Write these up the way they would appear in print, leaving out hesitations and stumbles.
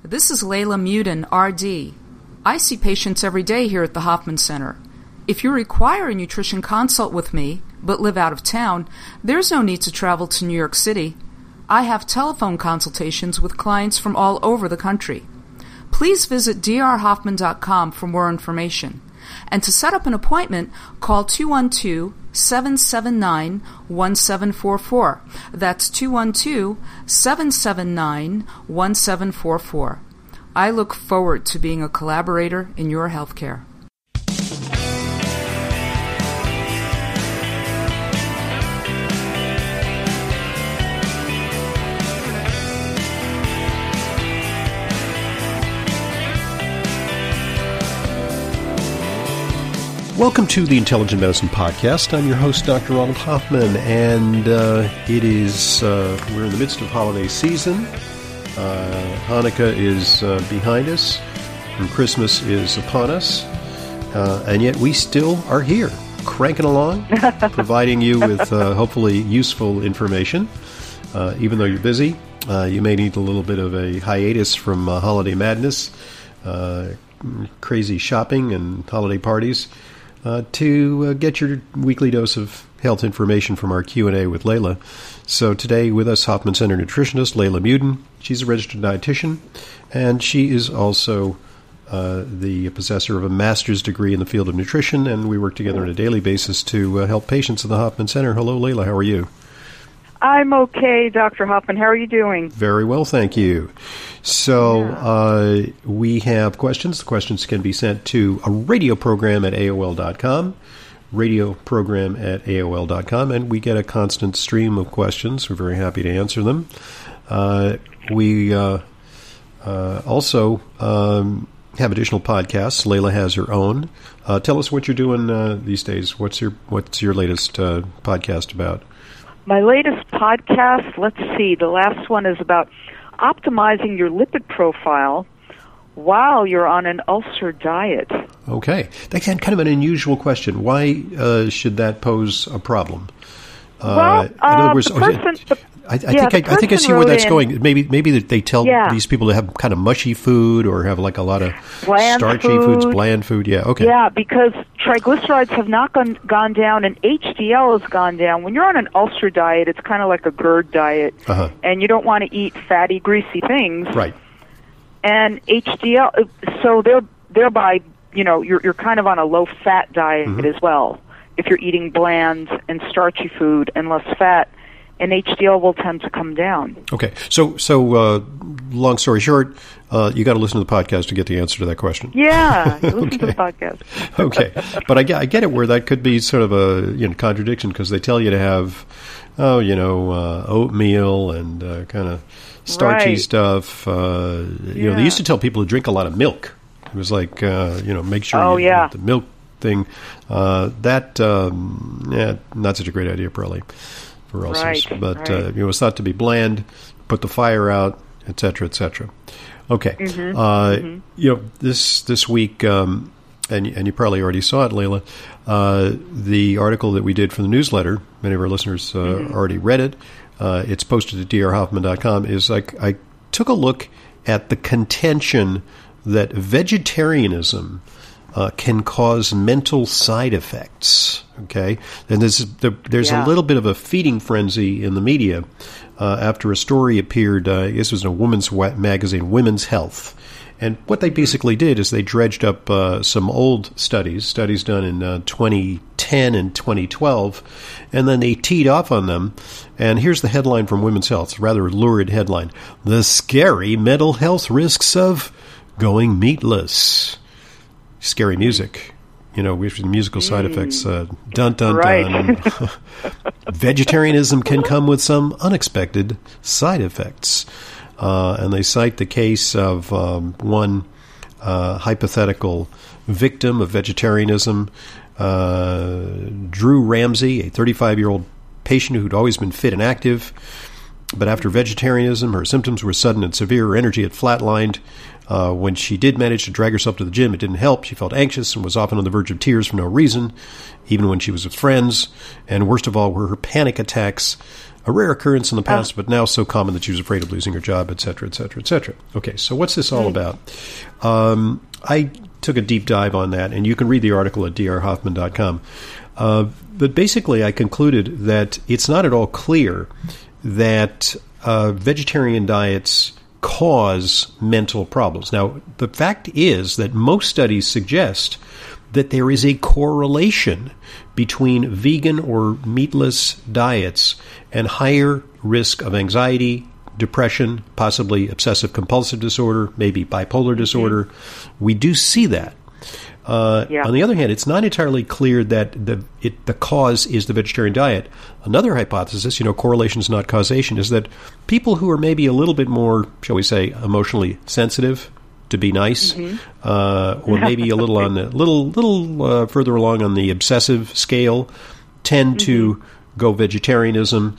This is Layla Muden, RD. I see patients every day here at the Hoffman Center. If you require a nutrition consult with me, but live out of town, there's no need to travel to New York City. I have telephone consultations with clients from all over the country. Please visit drhoffman.com for more information. And to set up an appointment, call 212-779-1744. That's 212-779-1744. I look forward to being a collaborator in your healthcare. Welcome to the Intelligent Medicine Podcast. I'm your host, Dr. Ronald Hoffman, and it is, we're in the midst of holiday season. Hanukkah is behind us, and Christmas is upon us, and yet we still are here, cranking along, providing you with hopefully useful information. Even though you're busy, you may need a little bit of a hiatus from holiday madness, crazy shopping and holiday parties, to get your weekly dose of health information from our Q&A with Layla. So today with us, Hoffman Center nutritionist Layla Muden. She's a registered dietitian, and she is also the possessor of a master's degree in the field of nutrition, and we work together on a daily basis to help patients at the Hoffman Center. Hello, Layla. How are you? I'm okay, Dr. Hoffman. How are you doing? Very well, thank you. So we have questions. The questions can be sent to a radio program at AOL.com, radioprogram@AOL.com, and we get a constant stream of questions. We're very happy to answer them. We also have additional podcasts. Layla has her own. Tell us what you're doing these days. What's your latest podcast about? My latest podcast, let's see, the last one is about optimizing your lipid profile while you're on an ulcer diet. Okay. That's kind of an unusual question. Why should that pose a problem? Well, in other words, I think I see where that's going. Maybe that they tell these people to have kind of mushy food or have like a lot of bland starchy foods, bland food. Yeah, okay. Yeah, because triglycerides have not gone down and HDL has gone down. When you're on an ulcer diet, it's kind of like a GERD diet, and you don't want to eat fatty, greasy things. Right. And HDL, so thereby, you're kind of on a low-fat diet as well. If you're eating bland and starchy food and less fat, and HDL will tend to come down. Okay. So long story short, you got to listen to the podcast to get the answer to that question. Yeah, listen to the podcast. Okay. But I get it where that could be sort of a contradiction because they tell you to have, oatmeal and kind of starchy stuff. They used to tell people to drink a lot of milk. It was like, make sure you get the milk thing. Not such a great idea, probably. For ulcers, but it was thought to be bland, put the fire out, et cetera, et cetera. Okay, this week, and you probably already saw it, Layla. The article that we did for the newsletter, many of our listeners already read it. It's posted at drhoffman.com. Is I took a look at the contention that vegetarianism can cause mental side effects. Okay, and there's a little bit of a feeding frenzy in the media after a story appeared. I guess it was in a women's magazine, Women's Health, and what they basically did is they dredged up some old studies done in 2010 and 2012, and then they teed off on them. And here's the headline from Women's Health, a rather lurid headline: "The scary mental health risks of going meatless." Scary music. We have the musical side effects. Dun, dun, dun. Vegetarianism can come with some unexpected side effects. And they cite the case of one hypothetical victim of vegetarianism, Drew Ramsey, a 35-year-old patient who'd always been fit and active. But after vegetarianism, her symptoms were sudden and severe. Her energy had flatlined. When she did manage to drag herself to the gym, it didn't help. She felt anxious and was often on the verge of tears for no reason, even when she was with friends. And worst of all were her panic attacks a rare occurrence in the past, but now so common that she was afraid of losing her job, et cetera, et cetera, et cetera. Okay, so what's this all about? I took a deep dive on that, and you can read the article at drhoffman.com. But basically, I concluded that it's not at all clear that vegetarian diets cause mental problems. Now, the fact is that most studies suggest that there is a correlation between vegan or meatless diets and higher risk of anxiety, depression, possibly obsessive-compulsive disorder, maybe bipolar disorder. We do see that. On the other hand, it's not entirely clear that the cause is the vegetarian diet. Another hypothesis, correlation is not causation, is that people who are maybe a little bit more, shall we say, emotionally sensitive, to be nice, or maybe a little on the little further along on the obsessive scale, tend to go vegetarian,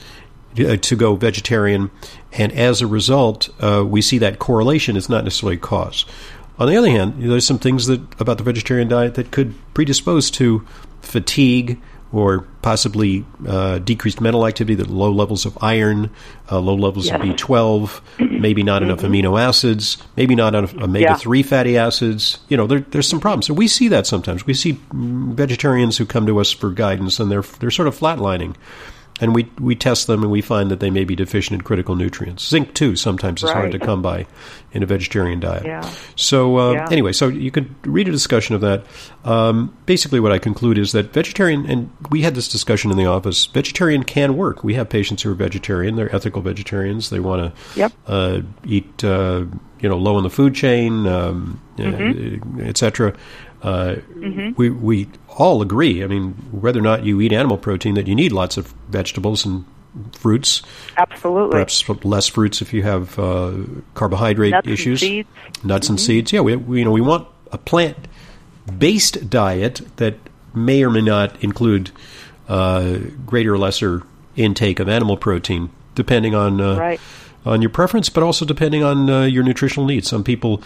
and as a result, we see that correlation is not necessarily cause. On the other hand, there's some things about the vegetarian diet that could predispose to fatigue or possibly decreased mental activity, that low levels of iron, low levels of B12, maybe not enough amino acids, maybe not enough omega-3 fatty acids. There's some problems. So we see that sometimes. We see vegetarians who come to us for guidance, and they're sort of flatlining. And we test them, and we find that they may be deficient in critical nutrients. Zinc, too, sometimes is hard to come by in a vegetarian diet. Yeah. So anyway, so you could read a discussion of that. Basically, what I conclude is that vegetarian, and we had this discussion in the office, vegetarian can work. We have patients who are vegetarian. They're ethical vegetarians. They want to eat, low in the food chain, et cetera. We all agree, whether or not you eat animal protein, that you need lots of vegetables and fruits. Absolutely. Perhaps less fruits if you have carbohydrate issues. Nuts and seeds. Yeah, we want a plant-based diet that may or may not include greater or lesser intake of animal protein, depending on on your preference, but also depending on your nutritional needs. Some people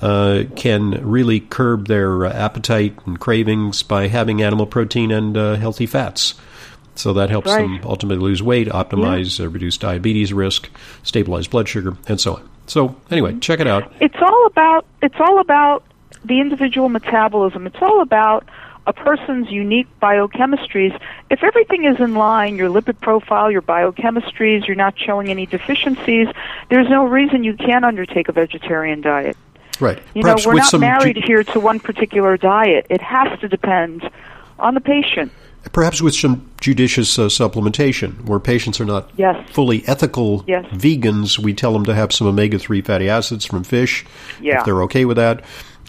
can really curb their appetite and cravings by having animal protein and healthy fats. So that helps them ultimately lose weight, optimize, reduce diabetes risk, stabilize blood sugar, and so on. So anyway, check it out. It's all about the individual metabolism. It's all about a person's unique biochemistries. If everything is in line, your lipid profile, your biochemistries, you're not showing any deficiencies, there's no reason you can't undertake a vegetarian diet. Right. We're not married here to one particular diet. It has to depend on the patient. Perhaps with some judicious supplementation, where patients are not fully ethical vegans, we tell them to have some omega-3 fatty acids from fish, if they're okay with that.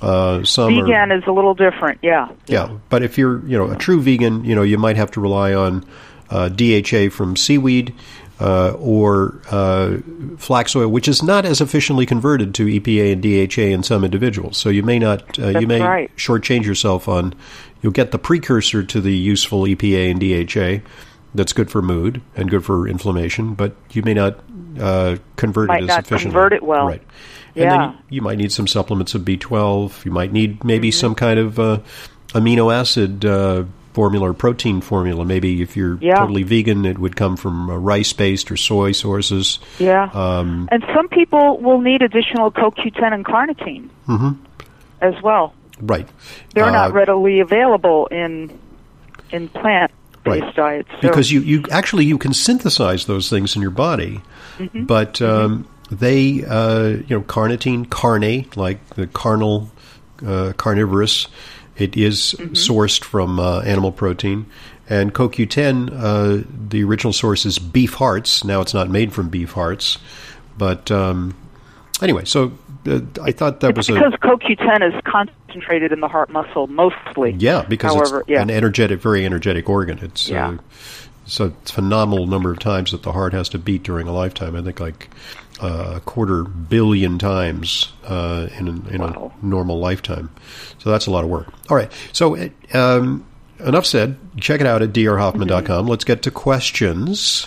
Vegan is a little different, Yeah, but if you're, a true vegan, you might have to rely on DHA from seaweed or flax oil, which is not as efficiently converted to EPA and DHA in some individuals. So you may not, shortchange yourself on. You'll get the precursor to the useful EPA and DHA that's good for mood and good for inflammation, but you may not convert it as efficiently. Convert it well. Right. And then you might need some supplements of B12. You might need maybe some kind of amino acid formula or protein formula. Maybe if you're totally vegan, it would come from rice-based or soy sources. Yeah. And some people will need additional CoQ10 and carnitine as well. Right. They're not readily available in plant-based diets. So. Because you can synthesize those things in your body, but they, carnitine, carne, like the carnal, carnivorous, it is sourced from animal protein. And CoQ10, the original source is beef hearts. Now it's not made from beef hearts. But anyway, so I thought that was because CoQ10 is concentrated in the heart muscle mostly. Yeah, because it's an very energetic organ. It's so it's a phenomenal number of times that the heart has to beat during a lifetime. I think like 250 million times in a normal lifetime. So that's a lot of work. All right. So enough said. Check it out at drhoffman.com. Let's get to questions.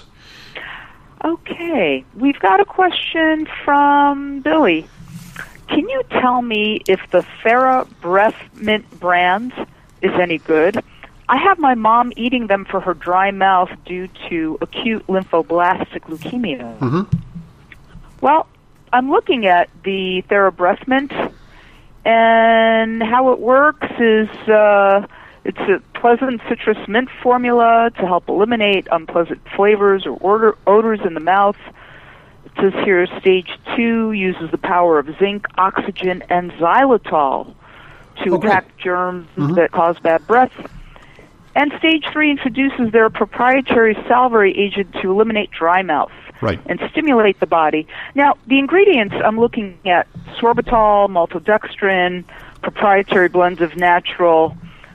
Okay. We've got a question from Billy. Can you tell me if the Farah Breath Mint brand is any good? I have my mom eating them for her dry mouth due to acute lymphoblastic leukemia. Mm-hmm. Well, I'm looking at the TheraBreath Mint, and how it works is it's a pleasant citrus mint formula to help eliminate unpleasant flavors or odors in the mouth. It says here stage 2 uses the power of zinc, oxygen, and xylitol to attack germs that cause bad breath. And stage 3 introduces their proprietary salivary agent to eliminate dry mouth and stimulate the body. Now, the ingredients I'm looking at, sorbitol, maltodextrin, proprietary blends of natural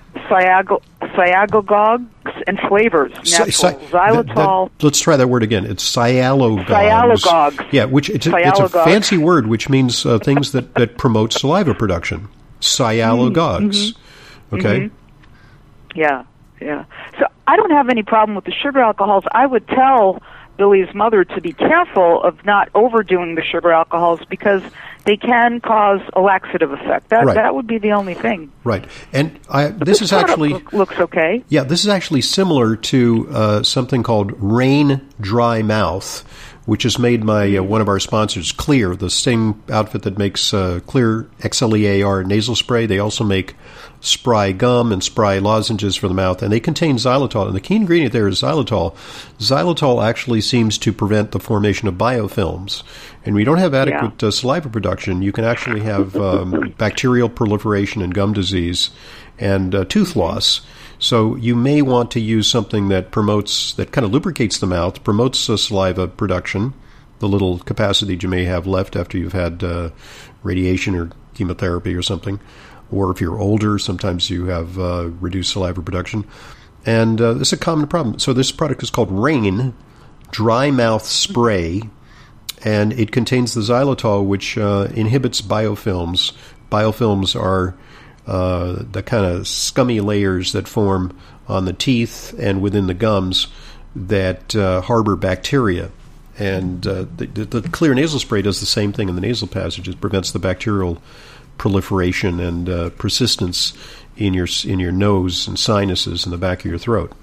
cyagogues and flavors. Xylitol. Let's try that word again. It's cyalogogues. Cyalogogues. Yeah, it's a fancy word which means things that promote saliva production. Cyalogogues. Okay? Yeah. So I don't have any problem with the sugar alcohols. I would tell Billy's mother to be careful of not overdoing the sugar alcohols because they can cause a laxative effect. That would be the only thing. Right. And this is actually looks okay. Yeah, this is actually similar to something called Rain Dry Mouth, which is made by one of our sponsors, Xlear, the same outfit that makes Xlear XLEAR nasal spray. They also make Spry gum and Spry lozenges for the mouth, and they contain xylitol. And the key ingredient there is xylitol. Xylitol actually seems to prevent the formation of biofilms. And when you don't have adequate saliva production, you can actually have bacterial proliferation and gum disease and tooth loss. So you may want to use something that kind of lubricates the mouth, promotes saliva production, the little capacity you may have left after you've had radiation or chemotherapy or something. Or if you're older, sometimes you have reduced saliva production. And this is a common problem. So this product is called Rain Dry Mouth Spray, and it contains the xylitol, which inhibits biofilms. Biofilms are the kind of scummy layers that form on the teeth and within the gums that harbor bacteria. And the Xlear nasal spray does the same thing in the nasal passage. It prevents the bacterial proliferation and persistence in your nose and sinuses in the back of your throat.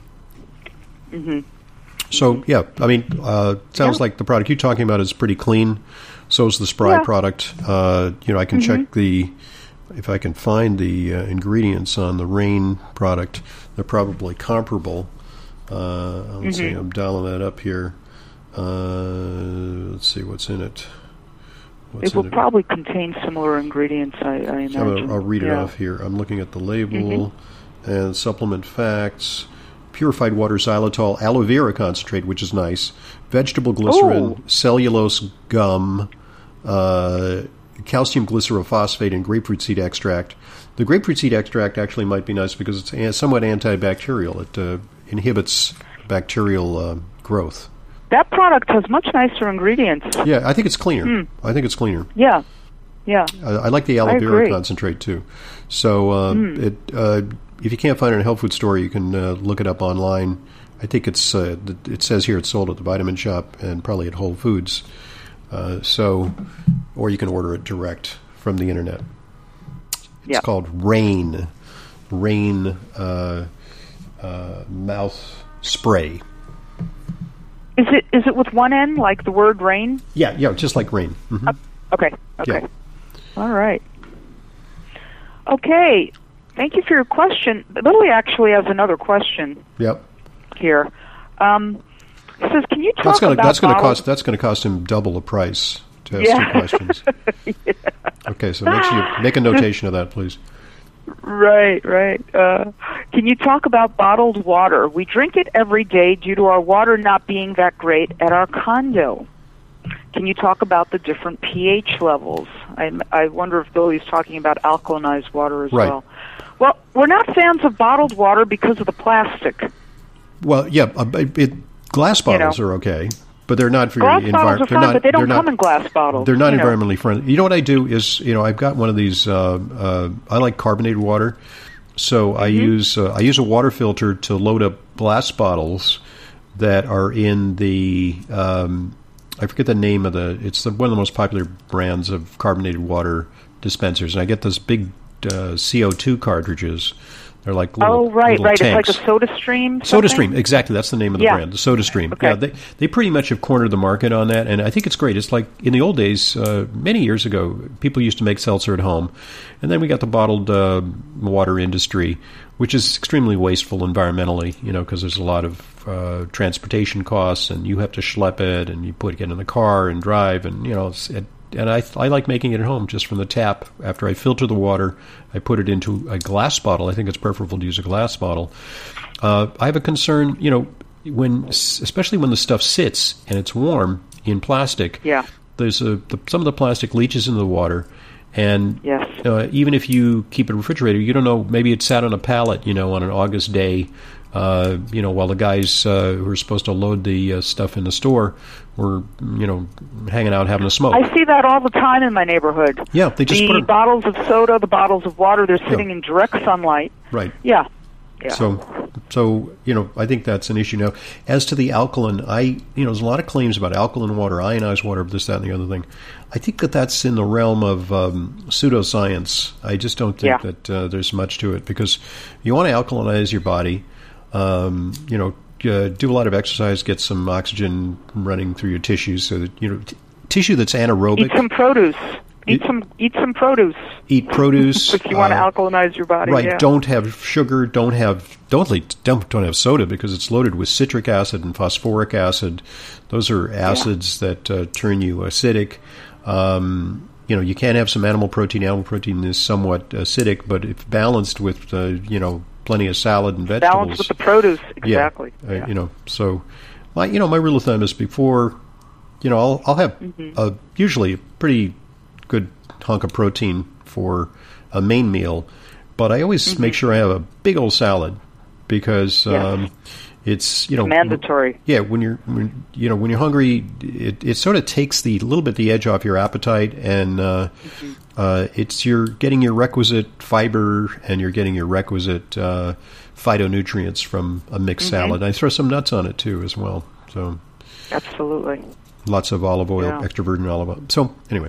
So, sounds like the product you're talking about is pretty clean. So is the Spry product. I can check if I can find the ingredients on the Rain product. They're probably comparable. Let's see, I'm dialing that up here. Let's see what's in it. It will probably contain similar ingredients, I imagine. I'll read it off here. I'm looking at the label and supplement facts. Purified water xylitol, aloe vera concentrate, which is nice, vegetable glycerin, cellulose gum, calcium glycerophosphate, and grapefruit seed extract. The grapefruit seed extract actually might be nice because it's somewhat antibacterial. It inhibits bacterial growth. That product has much nicer ingredients. Yeah, I think it's cleaner. Yeah. I like the aloe vera concentrate too. So if you can't find it in a health food store, you can look it up online. I think it says here it's sold at the Vitamin Shop and probably at Whole Foods. Or you can order it direct from the internet. It's called Rain mouth spray. Is it with one N, like the word rain? Yeah, just like rain. Mm-hmm. Okay. Yeah. All right. Okay. Thank you for your question. Lily actually has another question. Yep. Here. It says, can you talk about that's going to cost him double the price to ask 2 questions. Okay, so make a notation of that, please. Right. Can you talk about bottled water? We drink it every day due to our water not being that great at our condo. Can you talk about the different pH levels? I wonder if Billy's talking about alkalinized water as well. Well, we're not fans of bottled water because of the plastic. Well, yeah, glass bottles are okay, but they're not very environmentally. Glass bottles are fine, but they don't come in glass bottles. They're not environmentally friendly. You know what I do is, I've got one of these. I like carbonated water, so I use a water filter to load up glass bottles that are in the. I forget the name of it's one of the most popular brands of carbonated water dispensers, and I get those big CO2 cartridges They're like little, right. tanks. It's like a SodaStream. SodaStream, exactly. That's the name of the brand, the SodaStream. Okay. Yeah, they pretty much have cornered the market on that, and I think it's great. It's like in the old days, many years ago, people used to make seltzer at home, and then we got the bottled water industry, which is extremely wasteful environmentally, because there's a lot of transportation costs, and you have to schlep it, and you get in the car and drive, and and I like making it at home just from the tap. After I filter the water, I put it into a glass bottle. I think it's preferable to use a glass bottle. I have a concern, especially when the stuff sits and it's warm in plastic. Yeah. There's some of the plastic leaches into the water. And yes. Even if you keep it refrigerated, you don't know, maybe it sat on a pallet, on an August day, while the guys who are supposed to load the stuff in the store were, hanging out having a smoke. I see that all the time in my neighborhood. Yeah, they just put bottles of soda, the bottles of water, they're sitting in direct sunlight. Right. Yeah. So I think that's an issue. Now, as to the alkaline, there's a lot of claims about alkaline water, ionized water, this, that, and the other thing. I think that's in the realm of pseudoscience. I just don't think that there's much to it, because you want to alkalinize your body, do a lot of exercise, get some oxygen running through your tissues, so that, tissue that's anaerobic. Eat some produce. Eat some produce. Eat produce if you want to alkalinize your body. Right. Yeah. Don't have sugar. Don't have soda, because it's loaded with citric acid and phosphoric acid. Those are acids that turn you acidic. You can have some animal protein. Animal protein is somewhat acidic, but if balanced with plenty of salad and vegetables, balanced with the produce, exactly. Yeah. So my rule of thumb is before, I'll have usually a pretty good hunk of protein for a main meal, but I always make sure I have a big old salad, because it's mandatory. Yeah, when you're hungry, it sort of takes the edge off your appetite, and you're getting your requisite fiber and you're getting your requisite phytonutrients from a mixed salad. I throw some nuts on it too as well. So absolutely. Lots of olive oil, extra virgin olive oil. So anyway,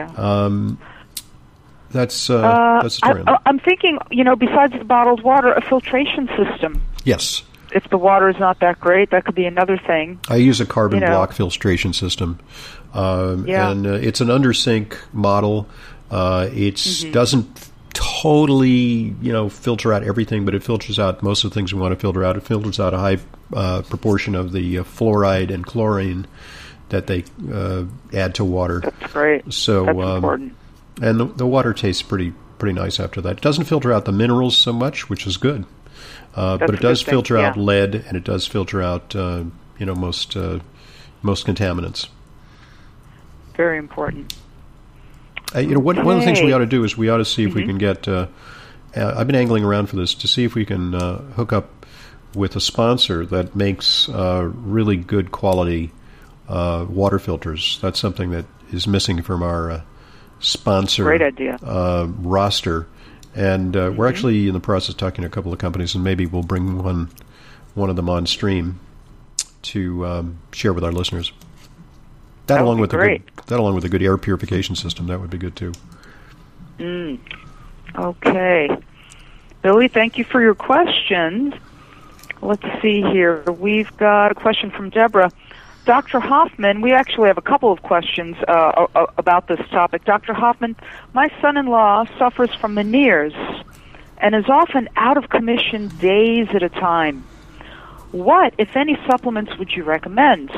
that's the story. I'm thinking, besides the bottled water, a filtration system. Yes. If the water is not that great, that could be another thing. I use a carbon block filtration system, and it's an under-sink model. It doesn't totally, filter out everything, but it filters out most of the things we want to filter out. It filters out a high proportion of the fluoride and chlorine that they add to water. That's great. So that's important. And the water tastes pretty nice after that. It doesn't filter out the minerals so much, which is good. But it does filter out lead, and it does filter out most contaminants. Very important. One of the things we ought to do is we ought to see if we can get. I've been angling around for this to see if we can hook up with a sponsor that makes really good quality water filters. That's something that is missing from our sponsor Great idea. Roster. And we're actually in the process of talking to a couple of companies, and maybe we'll bring one of them on stream to share with our listeners. That along with a good air purification system, that would be good too. Okay, Billy, thank you for your questions. Let's see here. We've got a question from Deborah. Dr. Hoffman, we actually have a couple of questions about this topic. Dr. Hoffman, my son-in-law suffers from Meniere's and is often out of commission days at a time. What, if any, supplements would you recommend?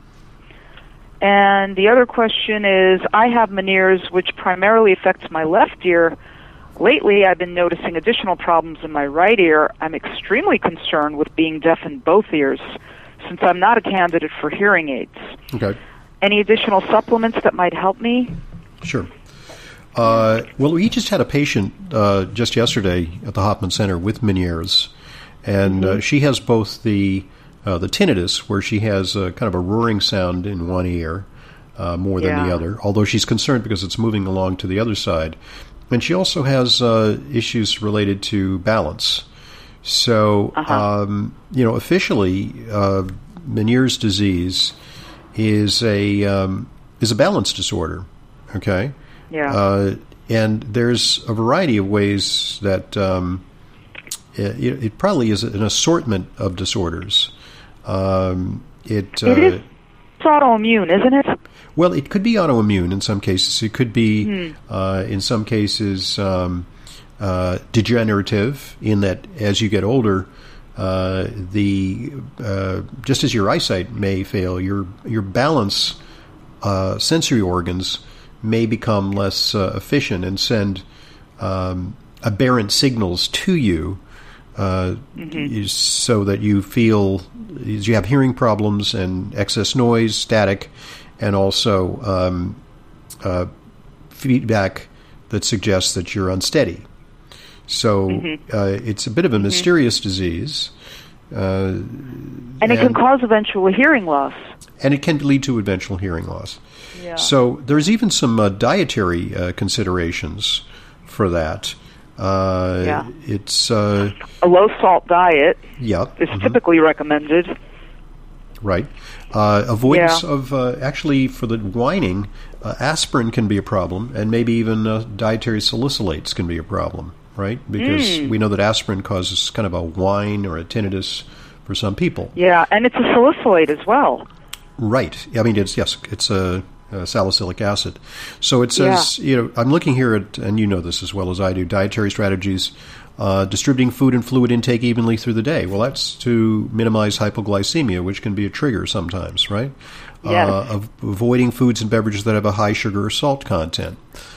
And the other question is, I have Meniere's, which primarily affects my left ear. Lately, I've been noticing additional problems in my right ear. I'm extremely concerned with being deaf in both ears, since I'm not a candidate for hearing aids. Okay. Any additional supplements that might help me? Sure. Well, we just had a patient just yesterday at the Hoffman Center with Meniere's, and she has both the tinnitus, where she has kind of a roaring sound in one ear more than the other, although she's concerned because it's moving along to the other side. And she also has issues related to balance. So, officially, Meniere's disease is a balance disorder. Okay. Yeah. And there's a variety of ways that it probably is an assortment of disorders. It is autoimmune, isn't it? Well, it could be autoimmune in some cases. It could be, in some cases, degenerative. In that, as you get older, just as your eyesight may fail, your balance sensory organs may become less efficient and send aberrant signals to you, so that you feel you have hearing problems and excess noise, static, and also feedback that suggests that you're unsteady. So it's a bit of a mysterious disease. And it can cause eventual hearing loss. And it can lead to eventual hearing loss. Yeah. So there's even some dietary considerations for that. It's a low-salt diet is typically recommended. Right. Avoidance of, actually, for the whining, aspirin can be a problem, and maybe even dietary salicylates can be a problem, right? Because we know that aspirin causes kind of a whine or a tinnitus for some people. Yeah, and it's a salicylate as well. Right. I mean, it's a salicylic acid. So it says, I'm looking here at, and you know this as well as I do, dietary strategies, distributing food and fluid intake evenly through the day. Well, that's to minimize hypoglycemia, which can be a trigger sometimes, right? Yes. Avoiding foods and beverages that have a high sugar or salt content.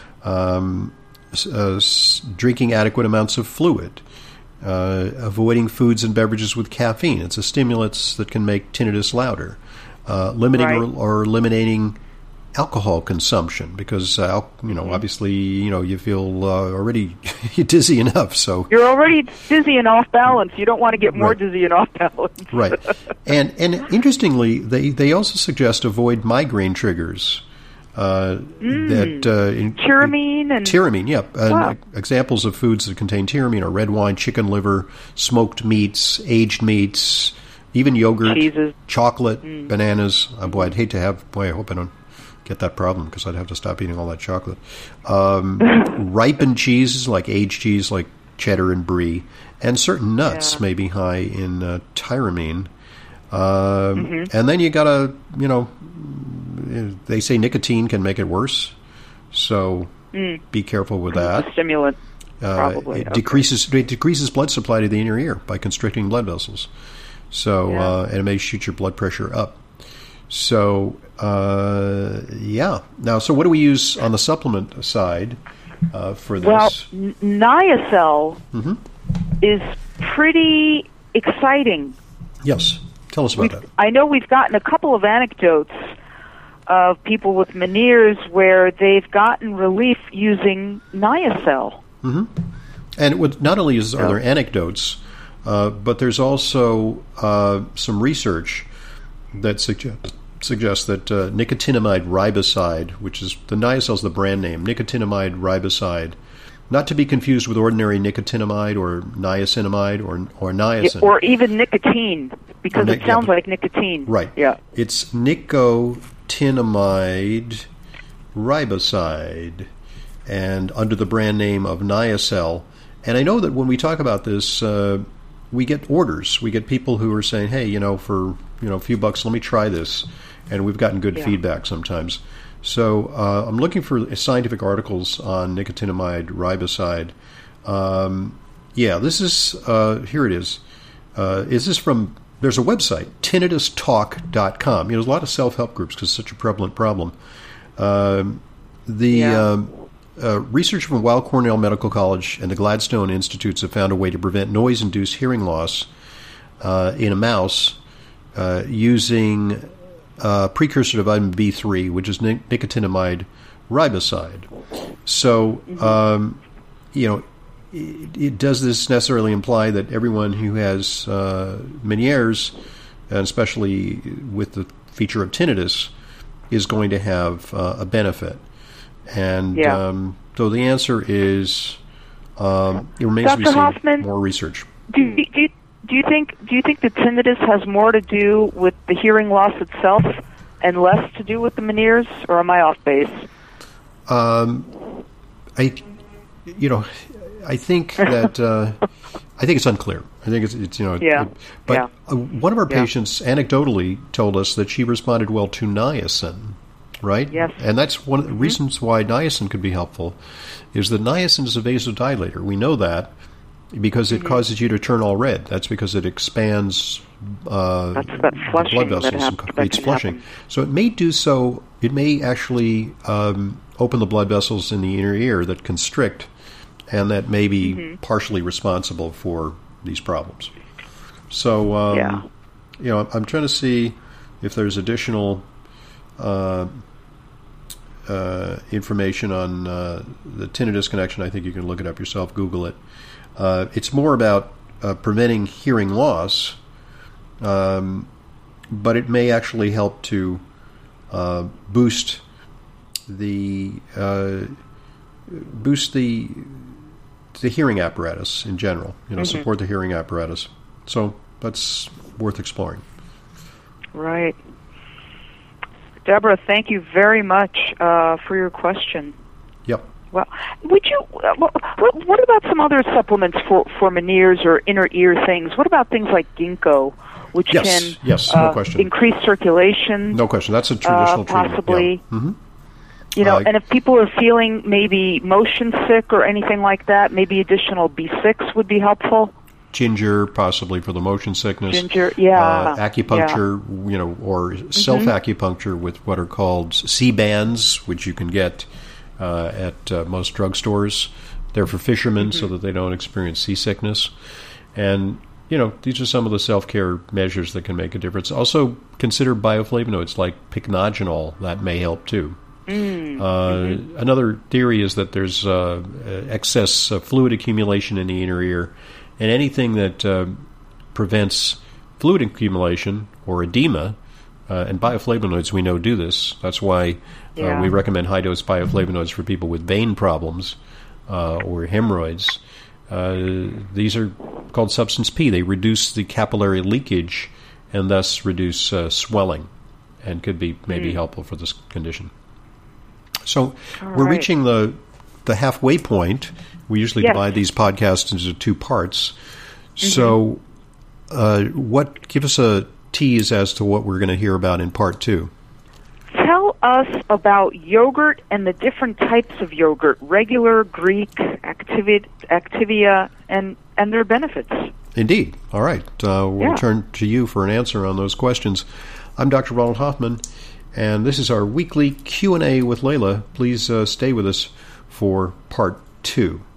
Drinking adequate amounts of fluid. Avoiding foods and beverages with caffeine. It's a stimulant that can make tinnitus louder. Limiting or eliminating alcohol consumption, because obviously you feel already dizzy enough, so you're already dizzy and off balance. You don't want to get more dizzy and off balance. Right. And interestingly, they also suggest avoid migraine triggers. Tyramine and tyramine, and examples of foods that contain tyramine are red wine, chicken liver, smoked meats, aged meats, even yogurt, cheeses, chocolate, bananas. Boy, I'd hate to have. Boy, I hope I don't get that problem, because I'd have to stop eating all that chocolate. Ripened cheeses, like aged cheese, like cheddar and brie, and certain nuts may be high in tyramine. And then you gotta, they say nicotine can make it worse, so be careful with that. It's a stimulant, probably. It decreases blood supply to the inner ear by constricting blood vessels. So, and it may shoot your blood pressure up. So, Now, so what do we use on the supplement side for this? Well, Niacel is pretty exciting. Yes. Tell us about that. I know we've gotten a couple of anecdotes of people with Meniere's where they've gotten relief using Niacel. And not only are there anecdotes, but there's also some research that suggests that nicotinamide riboside, which is the Niacel's the brand name, nicotinamide riboside, not to be confused with ordinary nicotinamide or niacinamide or niacin. Or even nicotine, because it sounds like nicotine. Right. Yeah. It's nicotinamide riboside, and under the brand name of Niacel. And I know that when we talk about this, we get orders. We get people who are saying, hey, for a few bucks, let me try this. And we've gotten good feedback sometimes. So I'm looking for scientific articles on nicotinamide riboside. This is, here it is. Is this from, there's a website, tinnitustalk.com. There's a lot of self-help groups because it's such a prevalent problem. Research from Weill Cornell Medical College and the Gladstone Institutes have found a way to prevent noise-induced hearing loss in a mouse using a precursor to vitamin B3, which is nicotinamide riboside. So, does this necessarily imply that everyone who has Meniere's, and especially with the feature of tinnitus, is going to have a benefit? And so the answer is it remains to be seen. Hoffman, more research. Do you think the tinnitus has more to do with the hearing loss itself and less to do with the Meniere's, or am I off base? I think that I think it's unclear. I think it's one of our patients anecdotally told us that she responded well to niacin, right? Yes. And that's one of the reasons why niacin could be helpful, is that niacin is a vasodilator. We know that because it causes you to turn all red. That's because it expands that's that flushing blood vessels and creates flushing. Happen. So it may do so. It may actually open the blood vessels in the inner ear that constrict, and that may be partially responsible for these problems. So, I'm trying to see if there's additional information on the tinnitus connection. I think you can look it up yourself, Google it. It's more about preventing hearing loss, but it may actually help to boost the hearing apparatus in general. Support the hearing apparatus. So that's worth exploring. Right. Deborah, thank you very much for your question. Yep. Well, would you? What about some other supplements for Meniere's or inner ear things? What about things like ginkgo, which can no question. increase circulation? No question. That's a traditional possibly. treatment. Yeah. And if people are feeling maybe motion sick or anything like that, maybe additional B6 would be helpful. Ginger, possibly for the motion sickness. Ginger, acupuncture, or self-acupuncture with what are called C-bands, which you can get at most drugstores. They're for fishermen so that they don't experience seasickness. And, these are some of the self-care measures that can make a difference. Also, consider bioflavonoids like pycnogenol. That may help, too. Another theory is that there's excess fluid accumulation in the inner ear, and anything that prevents fluid accumulation or edema, and bioflavonoids we know do this. That's why we recommend high-dose bioflavonoids for people with vein problems or hemorrhoids. These are called substance P. They reduce the capillary leakage and thus reduce swelling, and could be maybe helpful for this condition. So we're reaching the halfway point. We usually divide these podcasts into two parts. So give us a tease as to what we're going to hear about in part 2. Tell us about yogurt and the different types of yogurt, regular, Greek, Activia, and their benefits. Indeed. All right. We'll turn to you for an answer on those questions. I'm Dr. Ronald Hoffman, and this is our weekly Q&A with Layla. Please stay with us for part 2.